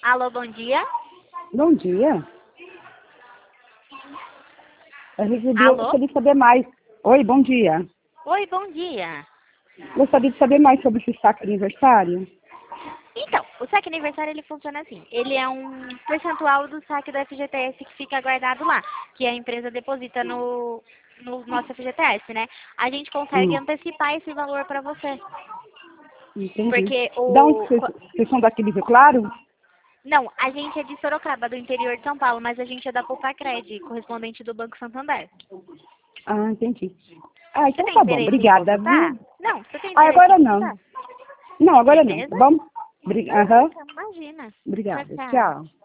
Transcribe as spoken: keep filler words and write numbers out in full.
Alô, bom dia. Bom dia. Eu recebi, eu Alô? gostaria de saber mais. Oi, bom dia. Oi, bom dia. Gostaria de saber mais sobre esse saque aniversário. Então, o saque aniversário ele funciona assim. Ele é um percentual do saque do F G T S que fica guardado lá, que a empresa deposita no, no nosso F G T S, né? A gente consegue Hum, antecipar esse valor para você. entendi. Porque Da onde o... vocês, vocês são daqui de Rio Claro? Não, a gente é de Sorocaba, do interior de São Paulo, mas a gente é da Poupa-Cred, correspondente do Banco Santander. Ah, entendi. Ah, Você então tem tá bom. interesse em Obrigada, consultar? viu? Não, você tem Ah, interesse em agora não. consultar? Não, agora não. Tá Beleza? bom? Bri- Aham. Beleza, imagina. Tchau, Obrigada. tchau. Tchau.